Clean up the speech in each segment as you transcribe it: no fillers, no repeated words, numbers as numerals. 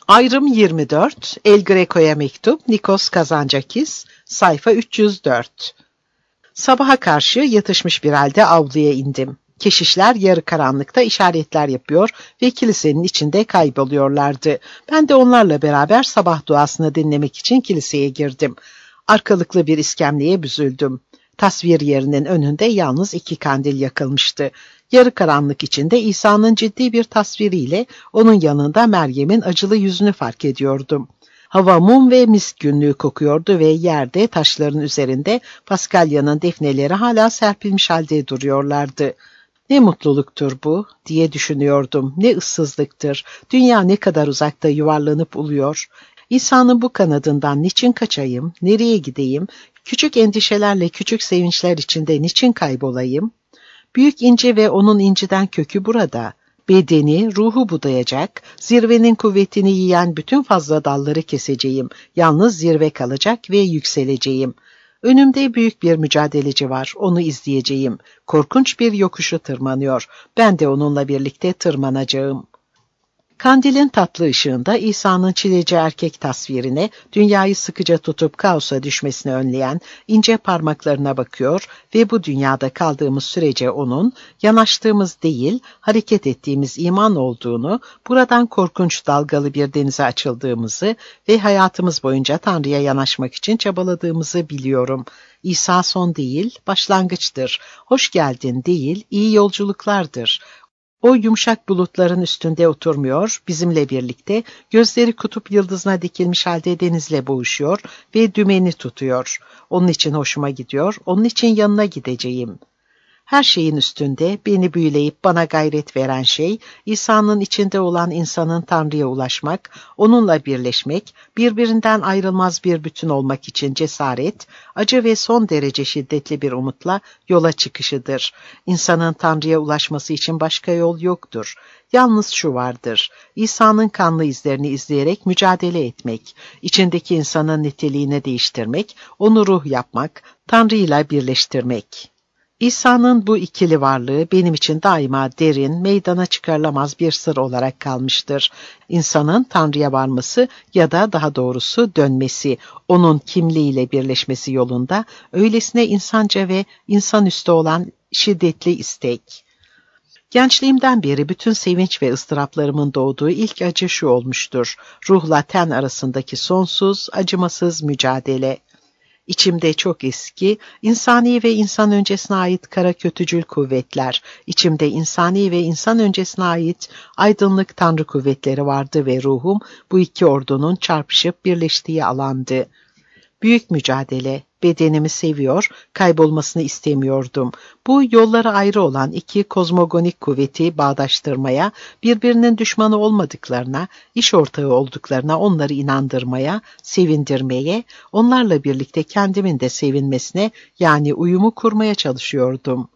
Ayrım 24, El Greco'ya mektup, Nikos Kazantzakis, sayfa 304. Sabaha karşı yatışmış bir halde avluya indim. Keşişler yarı karanlıkta işaretler yapıyor ve kilisenin içinde kayboluyorlardı. Ben de onlarla beraber sabah duasını dinlemek için kiliseye girdim. Arkalıklı bir iskemleye büzüldüm. Tasvir yerinin önünde yalnız 2 kandil yakılmıştı. Yarı karanlık içinde İsa'nın ciddi bir tasviriyle onun yanında Meryem'in acılı yüzünü fark ediyordum. Hava mum ve misk günlüğü kokuyordu ve yerde taşların üzerinde Paskalya'nın defneleri hala serpilmiş halde duruyorlardı. Ne mutluluktur bu diye düşünüyordum. Ne ıssızlıktır. Dünya ne kadar uzakta yuvarlanıp uluyor. İsa'nın bu kanadından niçin kaçayım, nereye gideyim, küçük endişelerle küçük sevinçler içinde niçin kaybolayım? Büyük inci ve onun inciden kökü burada. Bedeni, ruhu budayacak, zirvenin kuvvetini yiyen bütün fazla dalları keseceğim. Yalnız zirve kalacak ve yükseleceğim. Önümde büyük bir mücadeleci var, onu izleyeceğim. Korkunç bir yokuşu tırmanıyor. Ben de onunla birlikte tırmanacağım. Kandilin tatlı ışığında İsa'nın çileci erkek tasvirine, dünyayı sıkıca tutup kaosa düşmesini önleyen ince parmaklarına bakıyor ve bu dünyada kaldığımız sürece onun, yanaştığımız değil, hareket ettiğimiz iman olduğunu, buradan korkunç dalgalı bir denize açıldığımızı ve hayatımız boyunca Tanrı'ya yanaşmak için çabaladığımızı biliyorum. İsa son değil, başlangıçtır. Hoş geldin değil, iyi yolculuklardır. O yumuşak bulutların üstünde oturmuyor, bizimle birlikte gözleri kutup yıldızına dikilmiş halde denizle boğuşuyor ve dümeni tutuyor. Onun için hoşuma gidiyor, onun için yanına gideceğim. Her şeyin üstünde beni büyüleyip bana gayret veren şey, İsa'nın içinde olan insanın Tanrı'ya ulaşmak, onunla birleşmek, birbirinden ayrılmaz bir bütün olmak için cesaret, acı ve son derece şiddetli bir umutla yola çıkışıdır. İnsanın Tanrı'ya ulaşması için başka yol yoktur. Yalnız şu vardır, İsa'nın kanlı izlerini izleyerek mücadele etmek, içindeki insanın niteliğini değiştirmek, onu ruh yapmak, Tanrı'yla birleştirmek. İsa'nın bu ikili varlığı benim için daima derin, meydana çıkarılamaz bir sır olarak kalmıştır. İnsanın Tanrı'ya varması ya da daha doğrusu dönmesi, onun kimliğiyle birleşmesi yolunda öylesine insanca ve insanüstü olan şiddetli istek. Gençliğimden beri bütün sevinç ve ıstıraplarımın doğduğu ilk acı şu olmuştur: ruhla ten arasındaki sonsuz, acımasız mücadele. İçimde çok eski, insani ve insan öncesine ait kara kötücül kuvvetler, içimde insani ve insan öncesine ait aydınlık tanrı kuvvetleri vardı ve ruhum bu iki ordunun çarpışıp birleştiği alandı. Büyük mücadele, bedenimi seviyor, kaybolmasını istemiyordum. Bu yolları ayrı olan iki kozmogonik kuvveti bağdaştırmaya, birbirinin düşmanı olmadıklarına, iş ortağı olduklarına onları inandırmaya, sevindirmeye, onlarla birlikte kendimin de sevinmesine yani uyumu kurmaya çalışıyordum.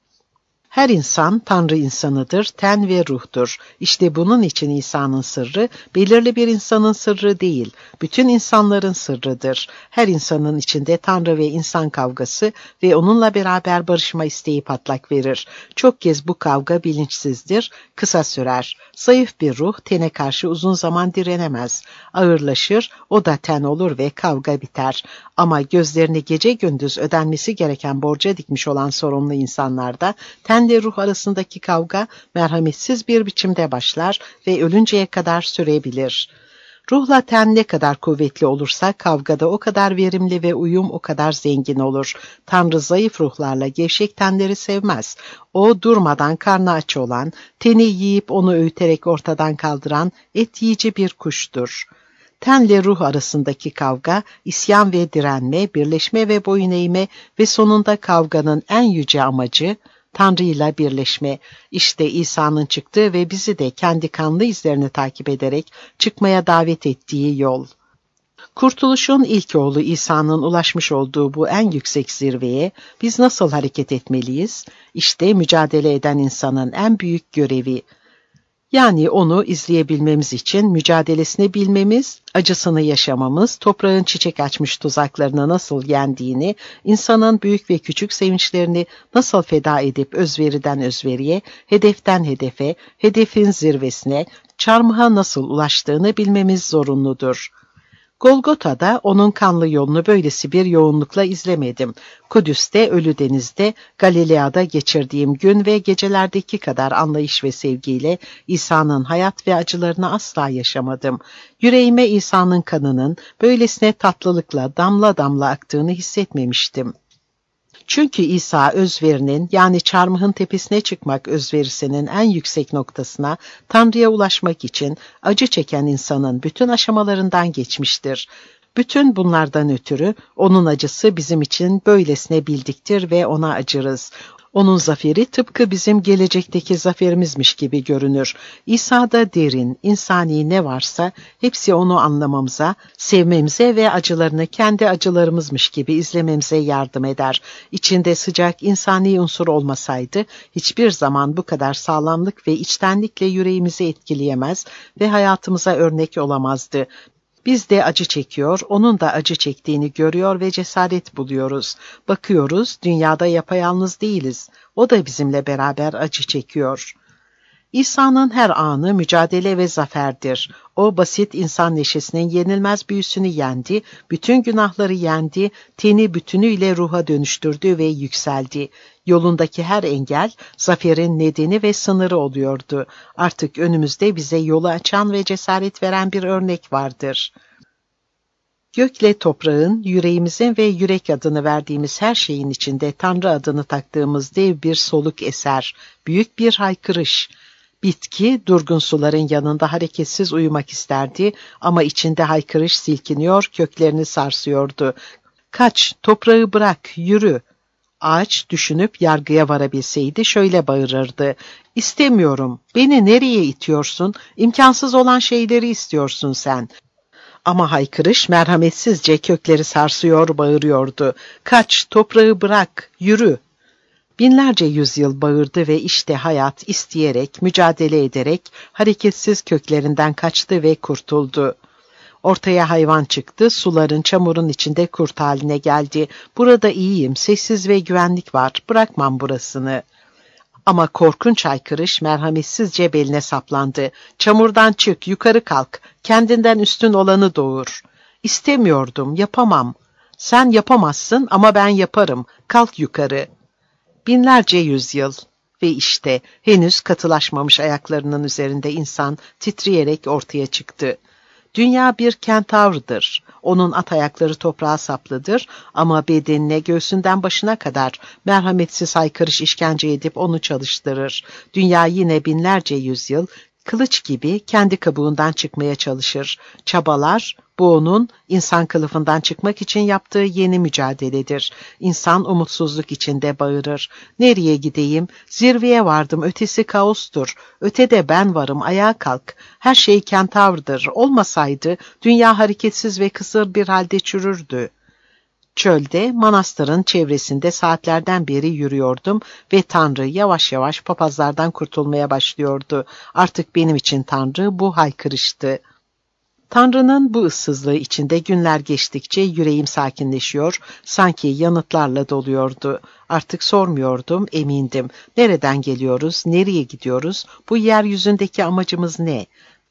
Her insan Tanrı insanıdır, ten ve ruhtur. İşte bunun için İsa'nın sırrı, belirli bir insanın sırrı değil, bütün insanların sırrıdır. Her insanın içinde Tanrı ve insan kavgası ve onunla beraber barışma isteği patlak verir. Çok kez bu kavga bilinçsizdir, kısa sürer. Zayıf bir ruh tene karşı uzun zaman direnemez. Ağırlaşır, o da ten olur ve kavga biter. Ama gözlerini gece gündüz ödenmesi gereken borca dikmiş olan sorumlu insanlarda, tenle ruh arasındaki kavga merhametsiz bir biçimde başlar ve ölünceye kadar sürebilir. Ruhla ten ne kadar kuvvetli olursa kavgada o kadar verimli ve uyum o kadar zengin olur. Tanrı zayıf ruhlarla gevşek tenleri sevmez. O durmadan karnı aç olan, teni yiyip onu öğüterek ortadan kaldıran et yiyici bir kuştur. Tenle ruh arasındaki kavga, isyan ve direnme, birleşme ve boyun eğme ve sonunda kavganın en yüce amacı, Tanrı'yla birleşme. İşte İsa'nın çıktığı ve bizi de kendi kanlı izlerini takip ederek çıkmaya davet ettiği yol. Kurtuluşun ilk oğlu İsa'nın ulaşmış olduğu bu en yüksek zirveye biz nasıl hareket etmeliyiz? İşte mücadele eden insanın en büyük görevi. Yani onu izleyebilmemiz için mücadelesini bilmemiz, acısını yaşamamız, toprağın çiçek açmış tuzaklarını nasıl yendiğini, insanın büyük ve küçük sevinçlerini nasıl feda edip özveriden özveriye, hedeften hedefe, hedefin zirvesine, çarmıha nasıl ulaştığını bilmemiz zorunludur. Golgota'da onun kanlı yolunu böylesi bir yoğunlukla izlemedim. Kudüs'te, Ölüdeniz'de, Galilea'da geçirdiğim gün ve gecelerdeki kadar anlayış ve sevgiyle İsa'nın hayat ve acılarını asla yaşamadım. Yüreğime İsa'nın kanının böylesine tatlılıkla damla damla aktığını hissetmemiştim. Çünkü İsa özverinin yani çarmıhın tepesine çıkmak özverisinin en yüksek noktasına Tanrı'ya ulaşmak için acı çeken insanın bütün aşamalarından geçmiştir. Bütün bunlardan ötürü onun acısı bizim için böylesine bildiktir ve ona acırız. Onun zaferi tıpkı bizim gelecekteki zaferimizmiş gibi görünür. İsa'da derin, insani ne varsa hepsi onu anlamamıza, sevmemize ve acılarını kendi acılarımızmış gibi izlememize yardım eder. İçinde sıcak insani unsur olmasaydı hiçbir zaman bu kadar sağlamlık ve içtenlikle yüreğimizi etkileyemez ve hayatımıza örnek olamazdı. Biz de acı çekiyor, onun da acı çektiğini görüyor ve cesaret buluyoruz. Bakıyoruz, dünyada yapayalnız değiliz. O da bizimle beraber acı çekiyor. İsa'nın her anı mücadele ve zaferdir. O basit insan neşesinin yenilmez büyüsünü yendi, bütün günahları yendi, teni bütünüyle ruha dönüştürdü ve yükseldi. Yolundaki her engel, zaferin nedeni ve sınırı oluyordu. Artık önümüzde bize yolu açan ve cesaret veren bir örnek vardır. Gökle toprağın, yüreğimizin ve yürek adını verdiğimiz her şeyin içinde Tanrı adını taktığımız dev bir soluk eser, büyük bir haykırış. Bitki, durgun suların yanında hareketsiz uyumak isterdi ama içinde haykırış silkiniyor, köklerini sarsıyordu. Kaç, toprağı bırak, yürü. Ağaç düşünüp yargıya varabilseydi şöyle bağırırdı. İstemiyorum, beni nereye itiyorsun? İmkansız olan şeyleri istiyorsun sen. Ama haykırış merhametsizce kökleri sarsıyor, bağırıyordu. Kaç, toprağı bırak, yürü. Binlerce yüzyıl bağırdı ve işte hayat isteyerek, mücadele ederek hareketsiz köklerinden kaçtı ve kurtuldu. Ortaya hayvan çıktı, suların, çamurun içinde kurt haline geldi. Burada iyiyim, sessiz ve güvenlik var, bırakmam burasını. Ama korkunç haykırış merhametsizce beline saplandı. Çamurdan çık, yukarı kalk, kendinden üstün olanı doğur. İstemiyordum, yapamam. Sen yapamazsın ama ben yaparım, kalk yukarı. Binlerce yüzyıl ve işte henüz katılaşmamış ayaklarının üzerinde insan titreyerek ortaya çıktı. Dünya bir kentavrdır. Onun at ayakları toprağa saplıdır ama bedenine göğsünden başına kadar merhametsiz haykırış işkence edip onu çalıştırır. Dünya yine binlerce yüzyıl kılıç gibi kendi kabuğundan çıkmaya çalışır. Çabalar, bu onun insan kılıfından çıkmak için yaptığı yeni mücadeledir. İnsan umutsuzluk içinde bağırır. Nereye gideyim? Zirveye vardım, ötesi kaostur. Ötede ben varım, ayağa kalk. Her şey kentavrdır. Olmasaydı dünya hareketsiz ve kısır bir halde çürürdü. Çölde, manastırın çevresinde saatlerden beri yürüyordum ve Tanrı yavaş yavaş papazlardan kurtulmaya başlıyordu. Artık benim için Tanrı bu haykırıştı. Tanrı'nın bu ıssızlığı içinde günler geçtikçe yüreğim sakinleşiyor, sanki yanıtlarla doluyordu. Artık sormuyordum, emindim. Nereden geliyoruz, nereye gidiyoruz, bu yeryüzündeki amacımız ne?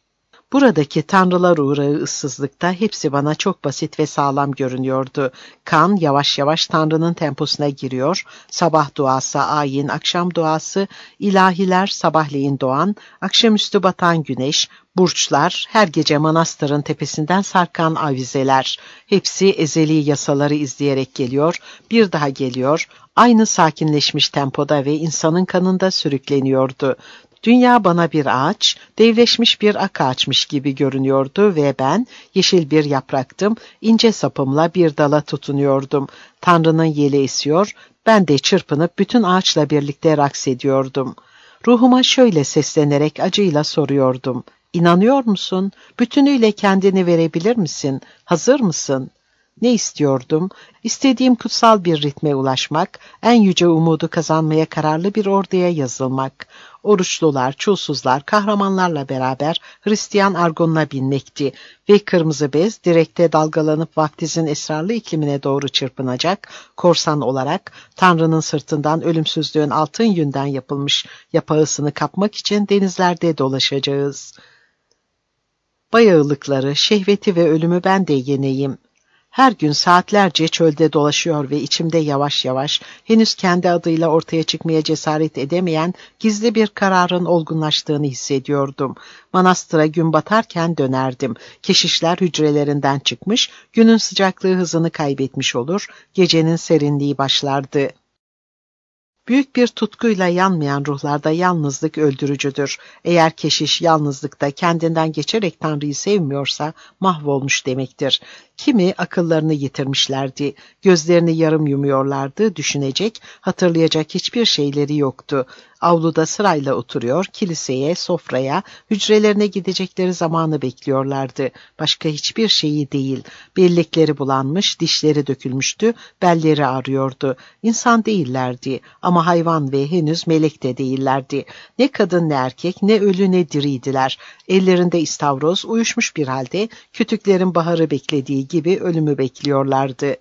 Buradaki tanrılar uğrağı ıssızlıkta hepsi bana çok basit ve sağlam görünüyordu. Kan yavaş yavaş Tanrı'nın temposuna giriyor. Sabah duası, ayin, akşam duası, ilahiler, sabahleyin doğan, akşamüstü batan güneş, burçlar, her gece manastırın tepesinden sarkan avizeler. Hepsi ezeli yasaları izleyerek geliyor, bir daha geliyor. Aynı sakinleşmiş tempoda ve insanın kanında sürükleniyordu. Dünya bana bir ağaç, devleşmiş bir ak ağaçmış gibi görünüyordu ve ben yeşil bir yapraktım, ince sapımla bir dala tutunuyordum. Tanrı'nın yeli esiyor, ben de çırpınıp bütün ağaçla birlikte raks ediyordum. Ruhuma şöyle seslenerek acıyla soruyordum. İnanıyor musun? Bütünüyle kendini verebilir misin? Hazır mısın? Ne istiyordum? İstediğim kutsal bir ritme ulaşmak, en yüce umudu kazanmaya kararlı bir orduya yazılmak. Oruçlular, çulsuzlar, kahramanlarla beraber Hristiyan argonuna binmekti ve kırmızı bez direkte dalgalanıp vaftizin esrarlı iklimine doğru çırpınacak, korsan olarak Tanrı'nın sırtından ölümsüzlüğün altın yünden yapılmış yapağısını kapmak için denizlerde dolaşacağız. Bayağılıkları, şehveti ve ölümü ben de yeneyim. Her gün saatlerce çölde dolaşıyor ve içimde yavaş yavaş, henüz kendi adıyla ortaya çıkmaya cesaret edemeyen gizli bir kararın olgunlaştığını hissediyordum. Manastıra gün batarken dönerdim. Keşişler hücrelerinden çıkmış, günün sıcaklığı hızını kaybetmiş olur, gecenin serinliği başlardı. Büyük bir tutkuyla yanmayan ruhlarda yalnızlık öldürücüdür. Eğer keşiş yalnızlıkta kendinden geçerek Tanrı'yı sevmiyorsa mahvolmuş demektir. Kimi akıllarını yitirmişlerdi, gözlerini yarım yumuyorlardı, düşünecek, hatırlayacak hiçbir şeyleri yoktu. Avluda sırayla oturuyor, kiliseye, sofraya, hücrelerine gidecekleri zamanı bekliyorlardı. Başka hiçbir şeyi değil. Bellekleri bulanmış, dişleri dökülmüştü, belleri ağrıyordu. İnsan değillerdi ama hayvan ve henüz melek de değillerdi. Ne kadın ne erkek, ne ölü ne diriydiler. Ellerinde istavroz, uyuşmuş bir halde, kütüklerin baharı beklediği gibi ölümü bekliyorlardı.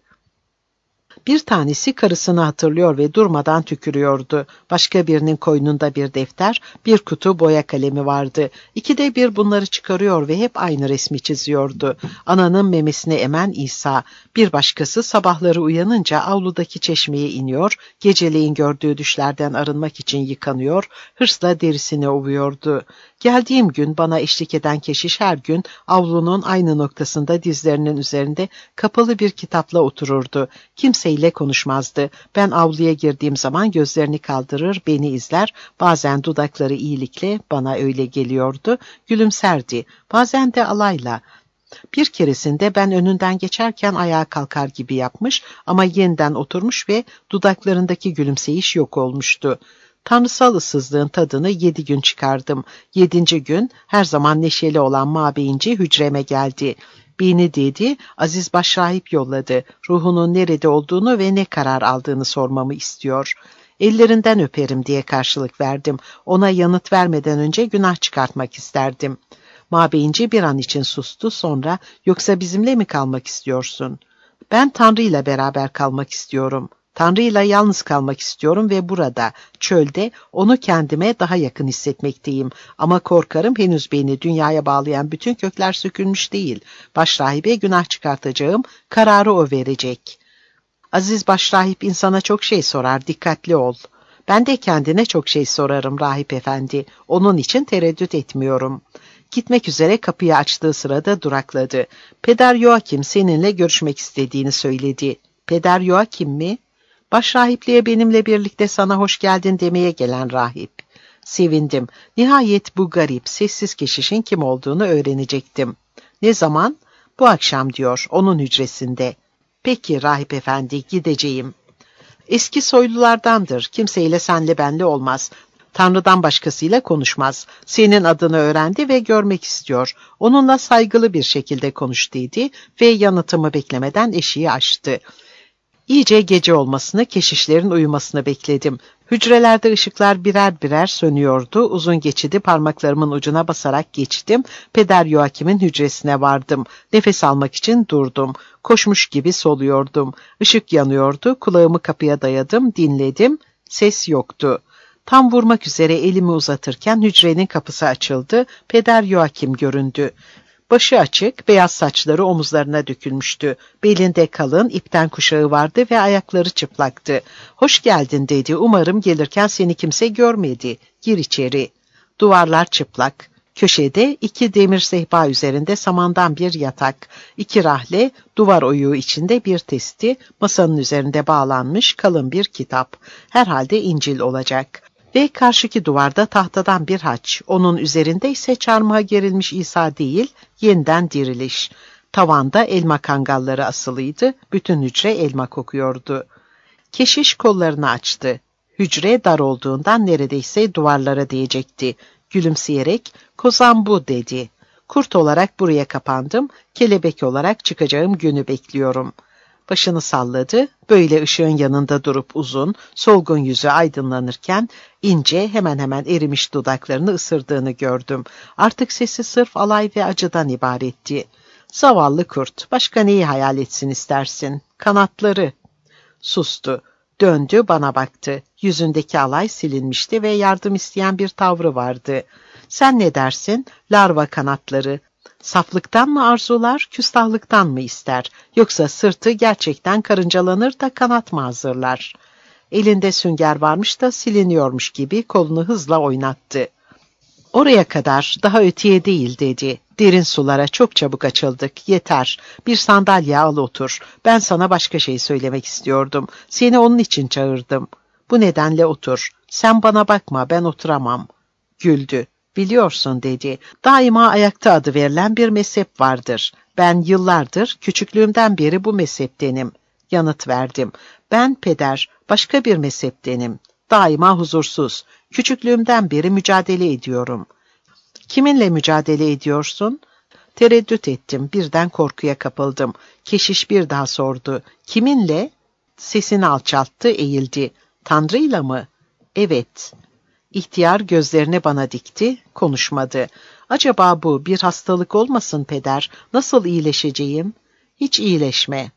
Bir tanesi karısını hatırlıyor ve durmadan tükürüyordu. Başka birinin koynunda bir defter, bir kutu boya kalemi vardı. İkide bir bunları çıkarıyor ve hep aynı resmi çiziyordu. Ananın memesine emen İsa. Bir başkası sabahları uyanınca avludaki çeşmeye iniyor, geceleyin gördüğü düşlerden arınmak için yıkanıyor, hırsla derisini ovuyordu. Geldiğim gün bana eşlik eden keşiş her gün avlunun aynı noktasında dizlerinin üzerinde kapalı bir kitapla otururdu. Kimseyle konuşmazdı. Ben avluya girdiğim zaman gözlerini kaldırır, beni izler, bazen dudakları iyilikle, bana öyle geliyordu, gülümserdi, bazen de alayla. Bir keresinde ben önünden geçerken ayağa kalkar gibi yapmış ama yeniden oturmuş ve dudaklarındaki gülümseyiş yok olmuştu. Tanrısal ıssızlığın tadını 7 gün çıkardım. 7. gün her zaman neşeli olan mabeyinci hücreme geldi. Beni dedi, Aziz Başrahip yolladı. Ruhunun nerede olduğunu ve ne karar aldığını sormamı istiyor. Ellerinden öperim diye karşılık verdim. Ona yanıt vermeden önce günah çıkartmak isterdim. Mabeyinci bir an için sustu, sonra yoksa bizimle mi kalmak istiyorsun? Ben Tanrı ile beraber kalmak istiyorum. Tanrı'yla yalnız kalmak istiyorum ve burada, çölde onu kendime daha yakın hissetmekteyim. Ama korkarım henüz beni dünyaya bağlayan bütün kökler sökülmüş değil. Başrahibe günah çıkartacağım, kararı o verecek. Aziz başrahip insana çok şey sorar, dikkatli ol. Ben de kendine çok şey sorarım rahip efendi. Onun için tereddüt etmiyorum. Gitmek üzere kapıyı açtığı sırada durakladı. Peder Joachim seninle görüşmek istediğini söyledi. Peder Joachim mi? Başrahipliğe benimle birlikte sana hoş geldin demeye gelen rahip. Sevindim. Nihayet bu garip, sessiz keşişin kim olduğunu öğrenecektim. Ne zaman? Bu akşam diyor, onun hücresinde. Peki rahip efendi, gideceğim. Eski soylulardandır, kimseyle senle benle olmaz. Tanrı'dan başkasıyla konuşmaz. Senin adını öğrendi ve görmek istiyor. Onunla saygılı bir şekilde konuş dedi ve yanıtımı beklemeden eşiği açtı. İyice gece olmasını, keşişlerin uyumasını bekledim. Hücrelerde ışıklar birer birer sönüyordu. Uzun geçidi parmaklarımın ucuna basarak geçtim. Peder Joachim'in hücresine vardım. Nefes almak için durdum. Koşmuş gibi soluyordum. Işık yanıyordu. Kulağımı kapıya dayadım, dinledim. Ses yoktu. Tam vurmak üzere elimi uzatırken hücrenin kapısı açıldı. Peder Joachim göründü. Başı açık, beyaz saçları omuzlarına dökülmüştü. Belinde kalın, ipten kuşağı vardı ve ayakları çıplaktı. "Hoş geldin," dedi. "Umarım gelirken seni kimse görmedi. Gir içeri." Duvarlar çıplak. Köşede 2 demir sehpa üzerinde samandan bir yatak, 2 rahle, duvar oyuğu içinde bir testi, masanın üzerinde bağlanmış kalın bir kitap. Herhalde İncil olacak. Ve karşıki duvarda tahtadan bir haç, onun üzerinde ise çarmıha gerilmiş İsa değil, yeniden diriliş. Tavanda elma kangalları asılıydı, bütün hücre elma kokuyordu. Keşiş kollarını açtı. Hücre dar olduğundan neredeyse duvarlara değecekti. Gülümseyerek, "Kozan bu," dedi. Kurt olarak buraya kapandım, kelebek olarak çıkacağım günü bekliyorum. Başını salladı, böyle ışığın yanında durup uzun, solgun yüzü aydınlanırken, ince, hemen hemen erimiş dudaklarını ısırdığını gördüm. Artık sesi sırf alay ve acıdan ibaretti. Zavallı kurt, başka neyi hayal etsin istersin? Kanatları. Sustu. Döndü, bana baktı. Yüzündeki alay silinmişti ve yardım isteyen bir tavrı vardı. Sen ne dersin? Larva kanatları. Saflıktan mı arzular, küstahlıktan mı ister? Yoksa sırtı gerçekten karıncalanır da kanat mı hazırlar? Elinde sünger varmış da siliniyormuş gibi kolunu hızla oynattı. Oraya kadar, daha öteye değil dedi. Derin sulara çok çabuk açıldık. Yeter. Bir sandalye al otur. Ben sana başka şey söylemek istiyordum. Seni onun için çağırdım. Bu nedenle otur. Sen bana bakma, ben oturamam. Güldü. Biliyorsun dedi. Daima ayakta adı verilen bir mezhep vardır. Ben yıllardır, küçüklüğümden beri bu mezheptenim. Yanıt verdim. Ben peder, başka bir mezheptenim. Daima huzursuz. Küçüklüğümden beri mücadele ediyorum. Kiminle mücadele ediyorsun? Tereddüt ettim. Birden korkuya kapıldım. Keşiş bir daha sordu. Kiminle? Sesini alçalttı, eğildi. Tanrı'yla mı? Evet. İhtiyar gözlerini bana dikti, konuşmadı. Acaba bu bir hastalık olmasın peder? Nasıl iyileşeceğim? Hiç iyileşme.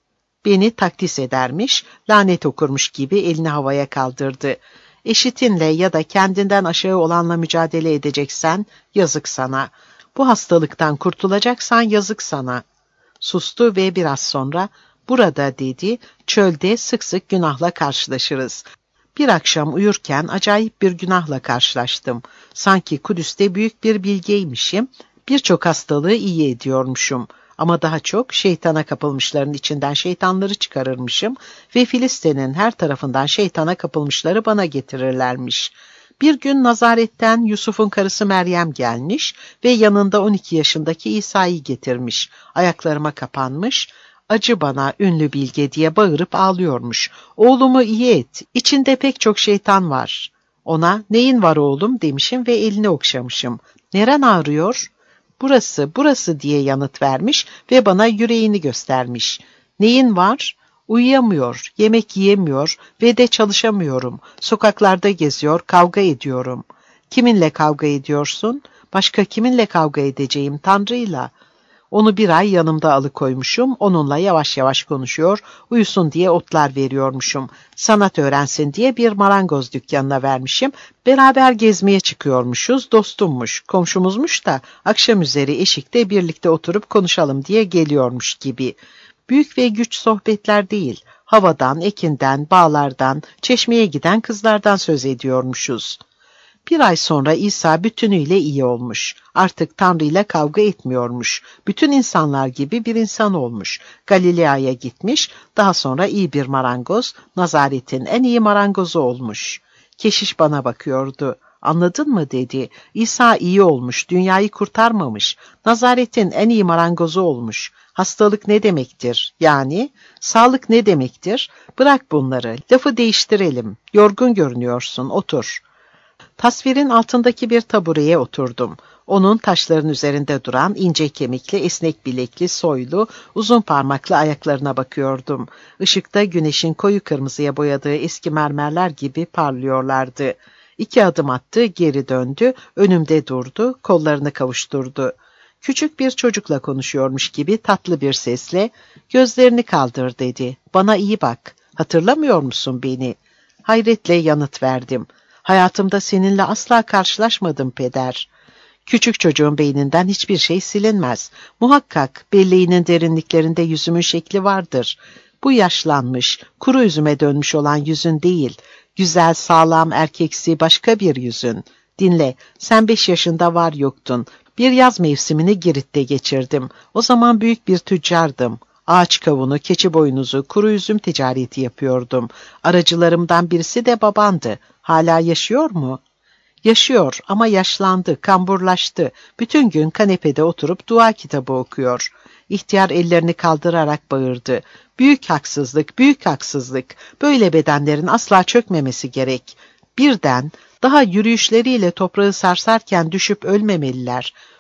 Beni takdis edermiş, lanet okurmuş gibi elini havaya kaldırdı. Eşitinle ya da kendinden aşağı olanla mücadele edeceksen yazık sana. Bu hastalıktan kurtulacaksan yazık sana. Sustu ve biraz sonra burada dedi, çölde sık sık günahla karşılaşırız. Bir akşam uyurken acayip bir günahla karşılaştım. Sanki Kudüs'te büyük bir bilgeymişim, birçok hastalığı iyi ediyormuşum. Ama daha çok şeytana kapılmışların içinden şeytanları çıkarırmışım ve Filistin'in her tarafından şeytana kapılmışları bana getirirlermiş. Bir gün nazaretten Yusuf'un karısı Meryem gelmiş ve yanında 12 yaşındaki İsa'yı getirmiş. Ayaklarıma kapanmış, acı bana ünlü bilge diye bağırıp ağlıyormuş. Oğlumu iyi et, içinde pek çok şeytan var. Ona neyin var oğlum demişim ve elini okşamışım. Neren ağrıyor? Burası, burası diye yanıt vermiş ve bana yüreğini göstermiş. Neyin var? Uyuyamıyor, yemek yiyemiyor ve de çalışamıyorum. Sokaklarda geziyor, kavga ediyorum. Kiminle kavga ediyorsun? Başka kiminle kavga edeceğim? Tanrı'yla. Onu bir ay yanımda alıkoymuşum, onunla yavaş yavaş konuşuyor, uyusun diye otlar veriyormuşum. Sanat öğrensin diye bir marangoz dükkanına vermişim, beraber gezmeye çıkıyormuşuz, dostummuş, komşumuzmuş da akşam üzeri eşikte birlikte oturup konuşalım diye geliyormuş gibi. Büyük ve güç sohbetler değil, havadan, ekinden, bağlardan, çeşmeye giden kızlardan söz ediyormuşuz. Bir ay sonra İsa bütünüyle iyi olmuş. Artık Tanrı ile kavga etmiyormuş. Bütün insanlar gibi bir insan olmuş. Galilea'ya gitmiş, daha sonra iyi bir marangoz, Nazaret'in en iyi marangozu olmuş. Keşiş bana bakıyordu. Anladın mı dedi. İsa iyi olmuş, dünyayı kurtarmamış. Nazaret'in en iyi marangozu olmuş. Hastalık ne demektir? Yani sağlık ne demektir? Bırak bunları, lafı değiştirelim. Yorgun görünüyorsun, otur. Tasvirin altındaki bir tabureye oturdum. Onun taşların üzerinde duran ince kemikli, esnek bilekli, soylu, uzun parmaklı ayaklarına bakıyordum. Işıkta güneşin koyu kırmızıya boyadığı eski mermerler gibi parlıyorlardı. 2 adım attı, geri döndü, önümde durdu, kollarını kavuşturdu. Küçük bir çocukla konuşuyormuş gibi tatlı bir sesle, "Gözlerini kaldır" dedi. "Bana iyi bak. Hatırlamıyor musun beni?" Hayretle yanıt verdim. "Hayatımda seninle asla karşılaşmadım peder." Küçük çocuğun beyninden hiçbir şey silinmez. Muhakkak belleğinin derinliklerinde yüzümün şekli vardır. Bu yaşlanmış, kuru üzüme dönmüş olan yüzün değil, güzel, sağlam, erkeksi başka bir yüzün. Dinle, sen 5 yaşında var yoktun. Bir yaz mevsimini Girit'te geçirdim. O zaman büyük bir tüccardım. Ağaç kavunu, keçi boynuzu, kuru üzüm ticareti yapıyordum. Aracılarımdan birisi de babandı. Hala yaşıyor mu? Yaşıyor ama yaşlandı, kamburlaştı. Bütün gün kanepede oturup dua kitabı okuyor. İhtiyar ellerini kaldırarak bağırdı. "Büyük haksızlık, büyük haksızlık. Böyle bedenlerin asla çökmemesi gerek. Birden, daha yürüyüşleriyle toprağı sarsarken düşüp ölmemeliler.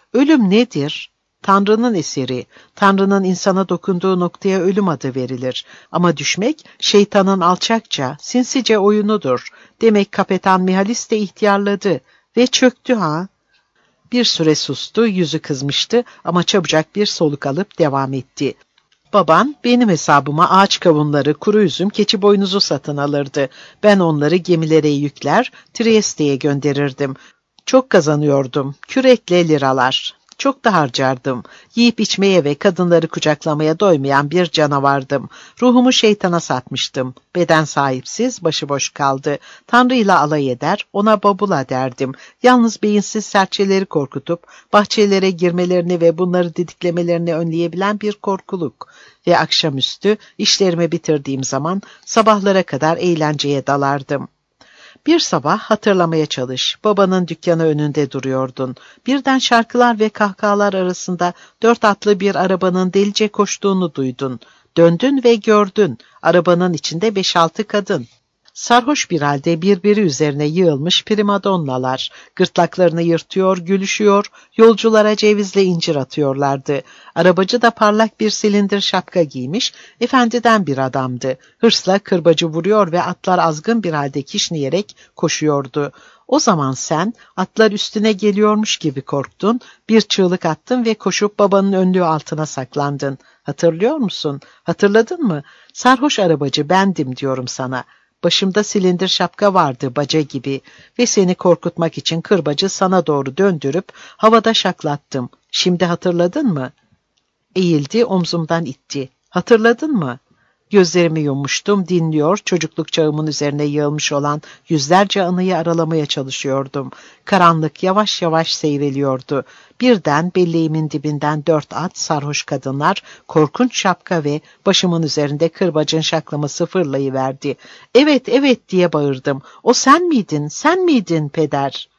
Ölüm nedir? Tanrı'nın eseri. Tanrı'nın insana dokunduğu noktaya ölüm adı verilir. Ama düşmek şeytanın alçakça, sinsice oyunudur. Demek Kapitan Mihalis de ihtiyarladı ve çöktü ha. Bir süre sustu, yüzü kızmıştı ama çabucak bir soluk alıp devam etti. Baban benim hesabıma ağaç kavunları, kuru üzüm, keçi boynuzu satın alırdı. Ben onları gemilere yükler, Trieste'ye gönderirdim. Çok kazanıyordum. Kürekle liralar. Çok da harcardım. Yiyip içmeye ve kadınları kucaklamaya doymayan bir canavardım. Ruhumu şeytana satmıştım. Beden sahipsiz, başıboş kaldı. Tanrı'yla alay eder, ona babula derdim. Yalnız beyinsiz serçeleri korkutup, bahçelere girmelerini ve bunları didiklemelerini önleyebilen bir korkuluk. Ve akşamüstü işlerimi bitirdiğim zaman sabahlara kadar eğlenceye dalardım. Bir sabah hatırlamaya çalış. Babanın dükkanı önünde duruyordun. Birden şarkılar ve kahkahalar arasında 4 atlı bir arabanın delice koştuğunu duydun. Döndün ve gördün. Arabanın içinde 5-6 kadın. Sarhoş bir halde birbiri üzerine yığılmış primadonnalar. Gırtlaklarını yırtıyor, gülüşüyor, yolculara cevizle incir atıyorlardı. Arabacı da parlak bir silindir şapka giymiş, efendiden bir adamdı. Hırsla kırbacı vuruyor ve atlar azgın bir halde kişneyerek koşuyordu. O zaman sen atlar üstüne geliyormuş gibi korktun, bir çığlık attın ve koşup babanın önlüğü altına saklandın. Hatırlıyor musun? Hatırladın mı? Sarhoş arabacı bendim diyorum sana. Başımda silindir şapka vardı baca gibi ve seni korkutmak için kırbacı sana doğru döndürüp havada şaklattım. Şimdi hatırladın mı? Eğildi, omzumdan itti. Hatırladın mı? Gözlerimi yummuştum, dinliyor, çocukluk çağımın üzerine yığılmış olan yüzlerce anıyı aralamaya çalışıyordum. Karanlık yavaş yavaş seyreliyordu. Birden belleğimin dibinden 4 at, sarhoş kadınlar, korkunç şapka ve başımın üzerinde kırbacın şaklaması fırlayıverdi. Evet, evet diye bağırdım. O sen miydin, sen miydin peder?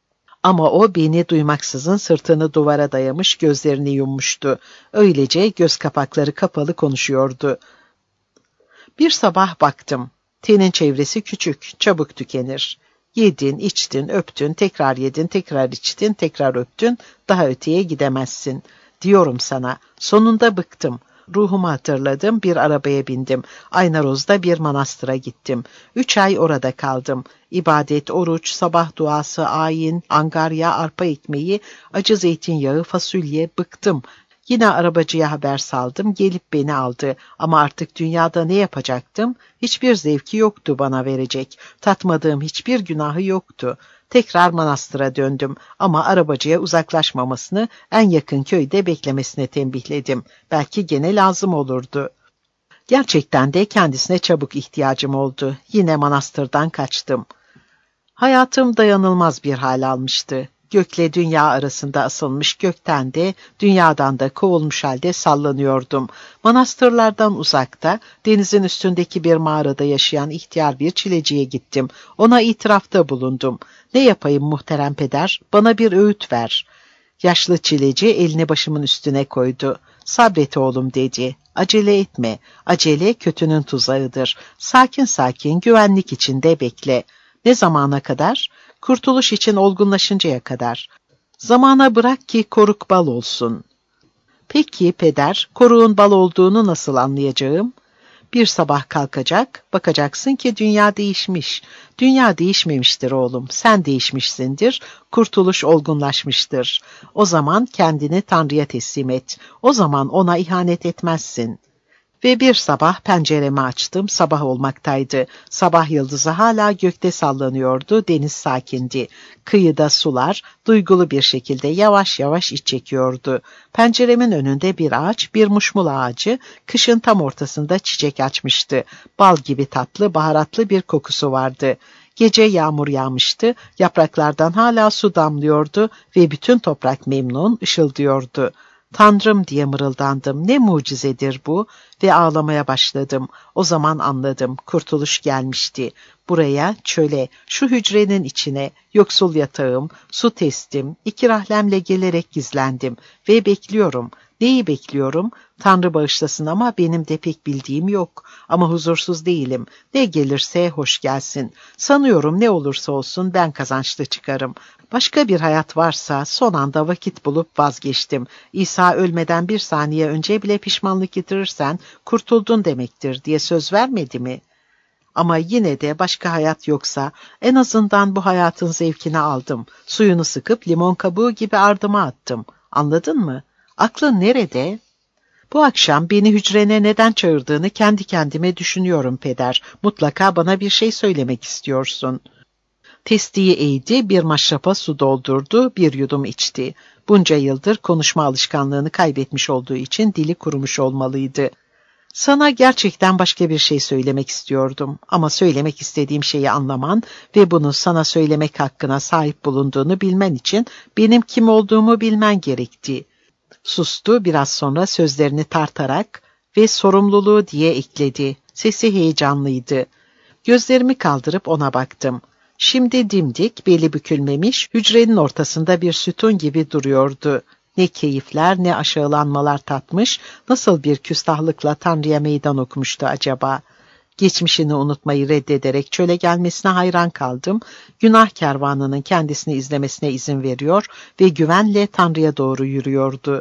Ama o beni duymaksızın sırtını duvara dayamış, gözlerini yummuştu. Öylece göz kapakları kapalı konuşuyordu. Bir sabah baktım. Tenin çevresi küçük, çabuk tükenir. Yedin, içtin, öptün, tekrar yedin, tekrar içtin, tekrar öptün, daha öteye gidemezsin. Diyorum sana, sonunda bıktım. Ruhumu hatırladım, bir arabaya bindim. Aynaroz'da bir manastıra gittim. 3 ay orada kaldım. İbadet, oruç, sabah duası, ayin, angarya, arpa ekmeği, acı zeytinyağı, fasulye, bıktım. Yine arabacıya haber saldım, gelip beni aldı. Ama artık dünyada ne yapacaktım? Hiçbir zevki yoktu bana verecek. Tatmadığım hiçbir günahı yoktu. Tekrar manastıra döndüm ama arabacıya uzaklaşmamasını, en yakın köyde beklemesine tembihledim. Belki gene lazım olurdu. Gerçekten de kendisine çabuk ihtiyacım oldu. Yine manastırdan kaçtım. Hayatım dayanılmaz bir hal almıştı. Gökle dünya arasında asılmış, gökten de dünyadan da kovulmuş halde sallanıyordum. Manastırlardan uzakta, denizin üstündeki bir mağarada yaşayan ihtiyar bir çileciye gittim. Ona itirafta bulundum. Ne yapayım muhterem peder, bana bir öğüt ver. Yaşlı çileci elini başımın üstüne koydu. Sabret oğlum dedi. Acele etme. Acele kötünün tuzağıdır. Sakin sakin, güvenlik içinde bekle. Ne zamana kadar? Kurtuluş için olgunlaşıncaya kadar. Zamana bırak ki koruk bal olsun. Peki peder, koruğun bal olduğunu nasıl anlayacağım? Bir sabah kalkacak, bakacaksın ki dünya değişmiş. Dünya değişmemiştir oğlum, sen değişmişsindir, kurtuluş olgunlaşmıştır. O zaman kendini Tanrı'ya teslim et. O zaman ona ihanet etmezsin. Ve bir sabah penceremi açtım, sabah olmaktaydı. Sabah yıldızı hala gökte sallanıyordu, deniz sakindi. Kıyıda sular duygulu bir şekilde yavaş yavaş iç çekiyordu. Penceremin önünde bir ağaç, bir muşmul ağacı, kışın tam ortasında çiçek açmıştı. Bal gibi tatlı, baharatlı bir kokusu vardı. Gece yağmur yağmıştı, yapraklardan hala su damlıyordu ve bütün toprak memnun, ışıldıyordu. Tanrım diye mırıldandım. Ne mucizedir bu? Ve ağlamaya başladım. O zaman anladım. Kurtuluş gelmişti. Buraya, çöle, şu hücrenin içine, yoksul yatağım, su testim, 2 rahlemle gelerek gizlendim. Ve bekliyorum. Neyi bekliyorum? Tanrı bağışlasın ama benim de pek bildiğim yok. Ama huzursuz değilim. Ne gelirse hoş gelsin. Sanıyorum ne olursa olsun ben kazançlı çıkarım. Başka bir hayat varsa son anda vakit bulup vazgeçtim. İsa ölmeden 1 saniye önce bile pişmanlık getirirsen kurtuldun demektir diye söz vermedi mi? Ama yine de başka hayat yoksa en azından bu hayatın zevkini aldım. Suyunu sıkıp limon kabuğu gibi ardıma attım. Anladın mı? Aklın nerede? Bu akşam beni hücrene neden çağırdığını kendi kendime düşünüyorum peder. Mutlaka bana bir şey söylemek istiyorsun. Testiyi eğdi, bir maşrapa su doldurdu, bir yudum içti. Bunca yıldır konuşma alışkanlığını kaybetmiş olduğu için dili kurumuş olmalıydı. Sana gerçekten başka bir şey söylemek istiyordum ama söylemek istediğim şeyi anlaman ve bunu sana söylemek hakkına sahip bulunduğunu bilmen için benim kim olduğumu bilmen gerekti. Sustu, biraz sonra sözlerini tartarak ve sorumluluğu diye ekledi. Sesi heyecanlıydı. Gözlerimi kaldırıp ona baktım. Şimdi dimdik, beli bükülmemiş, hücrenin ortasında bir sütun gibi duruyordu. Ne keyifler, ne aşağılanmalar tatmış, nasıl bir küstahlıkla Tanrı'ya meydan okumuştu acaba? Geçmişini unutmayı reddederek çöle gelmesine hayran kaldım. Günah kervanının kendisini izlemesine izin veriyor ve güvenle Tanrı'ya doğru yürüyordu.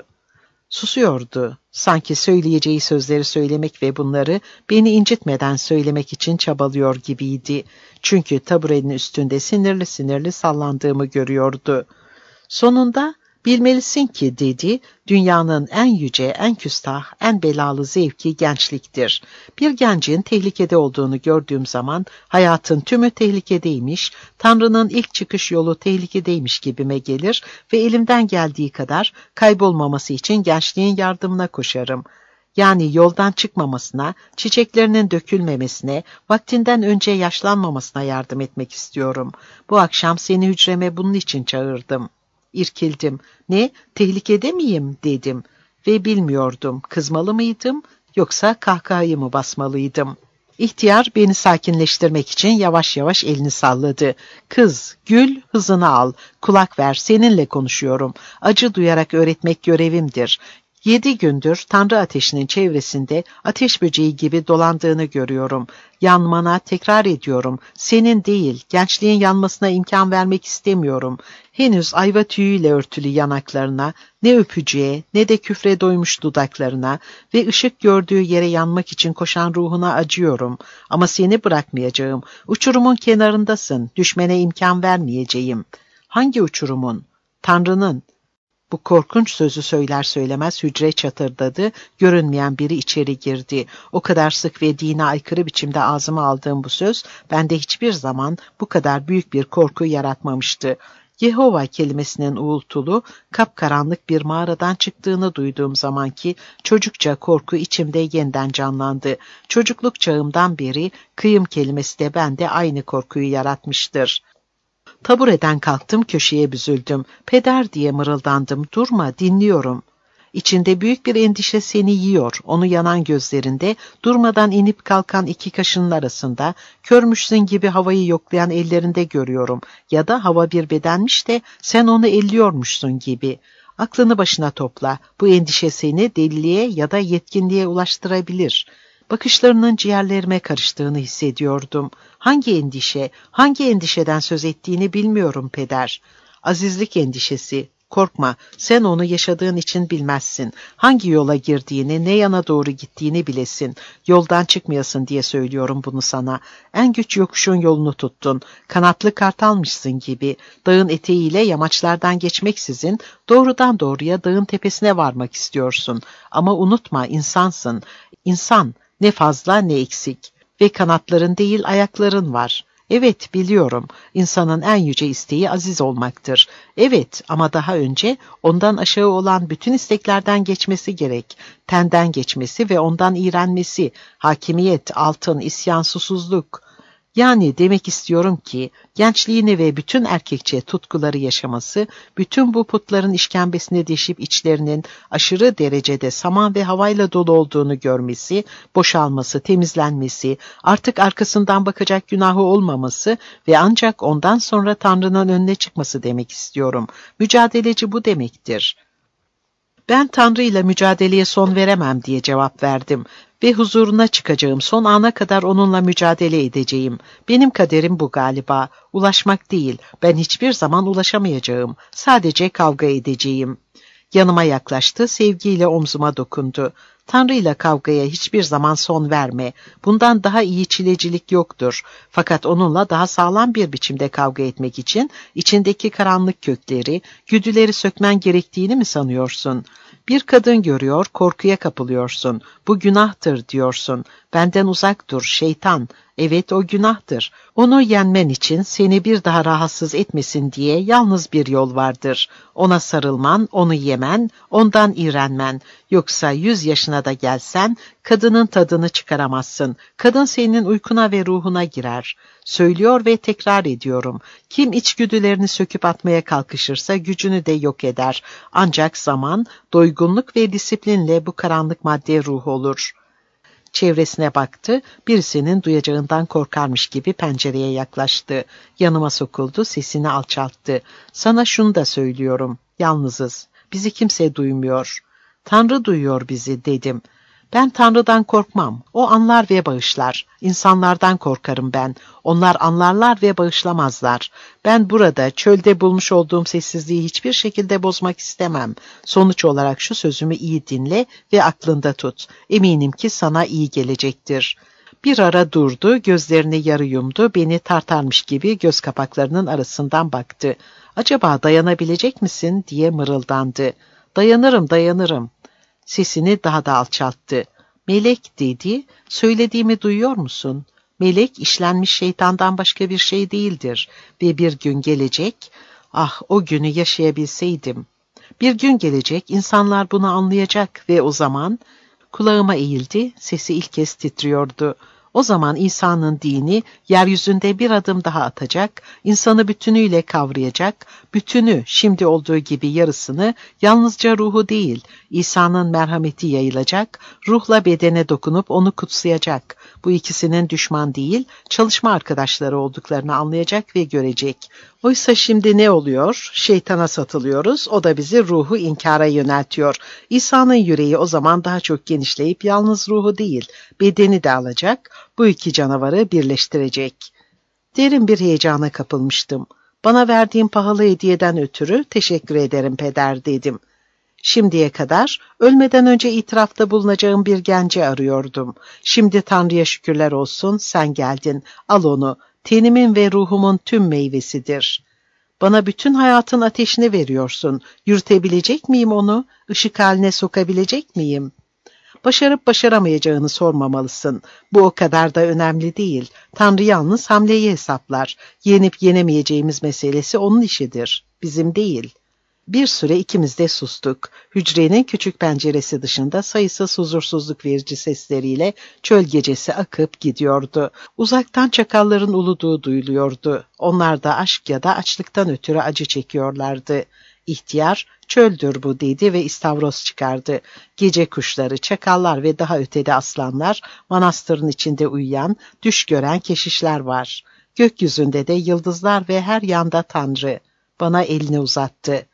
Susuyordu. Sanki söyleyeceği sözleri söylemek ve bunları beni incitmeden söylemek için çabalıyor gibiydi. Çünkü taburenin üstünde sinirli sinirli sallandığımı görüyordu. Sonunda, bilmelisin ki dedi, dünyanın en yüce, en küstah, en belalı zevki gençliktir. Bir gencin tehlikede olduğunu gördüğüm zaman hayatın tümü tehlikedeymiş, Tanrı'nın ilk çıkış yolu tehlikedeymiş gibime gelir ve elimden geldiği kadar kaybolmaması için gençliğin yardımına koşarım. Yani yoldan çıkmamasına, çiçeklerinin dökülmemesine, vaktinden önce yaşlanmamasına yardım etmek istiyorum. Bu akşam seni hücreme bunun için çağırdım. İrkildim. Ne, tehlikede miyim dedim ve bilmiyordum kızmalı mıydım yoksa kahkahayı mı basmalıydım. İhtiyar beni sakinleştirmek için yavaş yavaş elini salladı. Kız, gül, hızını al, kulak ver, seninle konuşuyorum. Acı duyarak öğretmek görevimdir. 7 gündür Tanrı ateşinin çevresinde ateş böceği gibi dolandığını görüyorum. Yanmana tekrar ediyorum. Senin değil, gençliğin yanmasına imkan vermek istemiyorum. Henüz ayva tüyüyle örtülü yanaklarına, ne öpücüğe ne de küfre doymuş dudaklarına ve ışık gördüğü yere yanmak için koşan ruhuna acıyorum. Ama seni bırakmayacağım. Uçurumun kenarındasın. Düşmene imkan vermeyeceğim. Hangi uçurumun? Tanrı'nın. Bu korkunç sözü söyler söylemez hücre çatırdadı, görünmeyen biri içeri girdi. O kadar sık ve dine aykırı biçimde ağzıma aldığım bu söz, bende hiçbir zaman bu kadar büyük bir korku yaratmamıştı. Yehova kelimesinin uğultulu, kapkaranlık bir mağaradan çıktığını duyduğum zamanki çocukça korku içimde yeniden canlandı. Çocukluk çağımdan beri kıyım kelimesi de bende aynı korkuyu yaratmıştır. Tabureden kalktım, köşeye büzüldüm. Peder diye mırıldandım. Durma, dinliyorum. İçinde büyük bir endişe seni yiyor. Onu yanan gözlerinde, durmadan inip kalkan 2 kaşının arasında, körmüşsün gibi havayı yoklayan ellerinde görüyorum. Ya da hava bir bedenmiş de sen onu elliyormuşsun gibi. Aklını başına topla. Bu endişe seni deliliğe ya da yetkinliğe ulaştırabilir. Bakışlarının ciğerlerime karıştığını hissediyordum. Hangi endişe, hangi endişeden söz ettiğini bilmiyorum peder. Azizlik endişesi. Korkma, sen onu yaşadığın için bilmezsin. Hangi yola girdiğini, ne yana doğru gittiğini bilesin. Yoldan çıkmayasın diye söylüyorum bunu sana. En güç yokuşun yolunu tuttun. Kanatlı kartalmışsın gibi. Dağın eteğiyle yamaçlardan geçmeksizin doğrudan doğruya dağın tepesine varmak istiyorsun. Ama unutma, insansın. İnsan, ne fazla ne eksik. Ve kanatların değil ayakların var. Evet, biliyorum. İnsanın en yüce isteği aziz olmaktır. Evet, ama daha önce ondan aşağı olan bütün isteklerden geçmesi gerek. Tenden geçmesi ve ondan iğrenmesi, hakimiyet, altın, isyan, susuzluk. Yani demek istiyorum ki gençliğini ve bütün erkekçe tutkuları yaşaması, bütün bu putların işkembesine deşip içlerinin aşırı derecede saman ve havayla dolu olduğunu görmesi, boşalması, temizlenmesi, artık arkasından bakacak günahı olmaması ve ancak ondan sonra Tanrı'nın önüne çıkması demek istiyorum. Mücadeleci bu demektir. Ben Tanrı ile mücadeleye son veremem diye cevap verdim ve huzuruna çıkacağım son ana kadar onunla mücadele edeceğim. Benim kaderim bu galiba. Ulaşmak değil, ben hiçbir zaman ulaşamayacağım. Sadece kavga edeceğim. Yanıma yaklaştı, sevgiyle omzuma dokundu. Tanrı'yla kavgaya hiçbir zaman son verme. Bundan daha iyi çilecilik yoktur. Fakat onunla daha sağlam bir biçimde kavga etmek için içindeki karanlık kökleri, güdüleri sökmen gerektiğini mi sanıyorsun? Bir kadın görüyor, korkuya kapılıyorsun. Bu günahtır diyorsun. Benden uzak dur, şeytan. Evet, o günahtır. Onu yenmen için seni bir daha rahatsız etmesin diye yalnız bir yol vardır. Ona sarılman, onu yemen, ondan iğrenmen. Yoksa 100 yaşına da gelsen, kadının tadını çıkaramazsın. Kadın senin uykuna ve ruhuna girer. Söylüyor ve tekrar ediyorum. Kim içgüdülerini söküp atmaya kalkışırsa gücünü de yok eder. Ancak zaman, doygunluk ve disiplinle bu karanlık madde ruh olur. Çevresine baktı, birisinin duyacağından korkarmış gibi pencereye yaklaştı. Yanıma sokuldu, sesini alçalttı. Sana şunu da söylüyorum, yalnızız. Bizi kimse duymuyor. Tanrı duyuyor bizi, dedim. Ben Tanrı'dan korkmam. O anlar ve bağışlar. İnsanlardan korkarım ben. Onlar anlarlar ve bağışlamazlar. Ben burada, çölde bulmuş olduğum sessizliği hiçbir şekilde bozmak istemem. Sonuç olarak şu sözümü iyi dinle ve aklında tut. Eminim ki sana iyi gelecektir. Bir ara durdu, gözlerini yarı yumdu, beni tartarmış gibi göz kapaklarının arasından baktı. Acaba dayanabilecek misin diye mırıldandı. Dayanırım, dayanırım. Sesini daha da alçalttı. Melek dedi, söylediğimi duyuyor musun? Melek işlenmiş şeytandan başka bir şey değildir ve bir gün gelecek, ah o günü yaşayabilseydim. Bir gün gelecek, insanlar bunu anlayacak ve o zaman kulağıma eğildi, sesi ilk kez titriyordu. O zaman İsa'nın dini yeryüzünde bir adım daha atacak, insanı bütünüyle kavrayacak, bütünü şimdi olduğu gibi yarısını, yalnızca ruhu değil, İsa'nın merhameti yayılacak, ruhla bedene dokunup onu kutsayacak. Bu ikisinin düşman değil, çalışma arkadaşları olduklarını anlayacak ve görecek. Oysa şimdi ne oluyor? Şeytana satılıyoruz, o da bizi ruhu inkara yöneltiyor. İsa'nın yüreği o zaman daha çok genişleyip yalnız ruhu değil, bedeni de alacak, bu iki canavarı birleştirecek. Derin bir heyecana kapılmıştım. Bana verdiğin pahalı hediyeden ötürü teşekkür ederim peder, dedim. Şimdiye kadar ölmeden önce itirafta bulunacağım bir genci arıyordum. Şimdi Tanrı'ya şükürler olsun sen geldin. Al onu. Tenimin ve ruhumun tüm meyvesidir. Bana bütün hayatın ateşini veriyorsun. Yürütebilecek miyim onu? Işık haline sokabilecek miyim? Başarıp başaramayacağını sormamalısın. Bu o kadar da önemli değil. Tanrı yalnız hamleyi hesaplar. Yenip yenemeyeceğimiz meselesi onun işidir. Bizim değil. Bir süre ikimiz de sustuk. Hücrenin küçük penceresi dışında sayısız huzursuzluk verici sesleriyle çöl gecesi akıp gidiyordu. Uzaktan çakalların uluduğu duyuluyordu. Onlar da aşk ya da açlıktan ötürü acı çekiyorlardı. İhtiyar, çöldür bu dedi ve istavroz çıkardı. Gece kuşları, çakallar ve daha ötede aslanlar, manastırın içinde uyuyan, düş gören keşişler var. Gökyüzünde de yıldızlar ve her yanda Tanrı. Bana elini uzattı.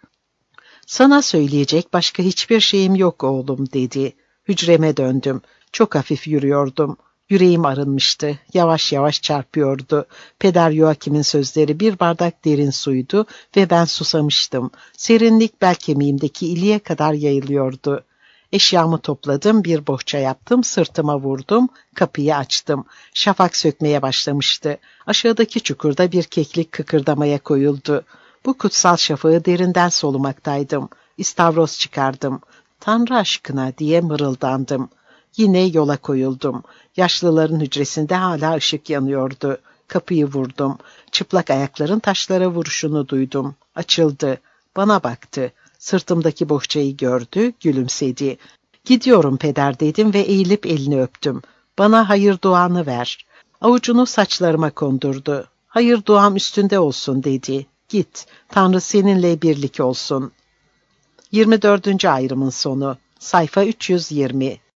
Sana söyleyecek başka hiçbir şeyim yok oğlum, dedi. Hücreme döndüm. Çok hafif yürüyordum. Yüreğim arınmıştı. Yavaş yavaş çarpıyordu. Peder Joachim'in sözleri bir bardak derin suydu ve ben susamıştım. Serinlik bel kemiğimdeki iliğe kadar yayılıyordu. Eşyamı topladım, bir bohça yaptım, sırtıma vurdum, kapıyı açtım. Şafak sökmeye başlamıştı. Aşağıdaki çukurda bir keklik kıkırdamaya koyuldu. Bu kutsal şafağı derinden solumaktaydım. İstavroz çıkardım. Tanrı aşkına diye mırıldandım. Yine yola koyuldum. Yaşlıların hücresinde hala ışık yanıyordu. Kapıyı vurdum. Çıplak ayakların taşlara vuruşunu duydum. Açıldı. Bana baktı. Sırtımdaki bohçayı gördü, gülümsedi. Gidiyorum peder, dedim ve eğilip elini öptüm. Bana hayır duanı ver. Avucunu saçlarıma kondurdu. Hayır duam üstünde olsun, dedi. Git, Tanrı seninle birlik olsun. 24. ayrımın sonu. Sayfa 320.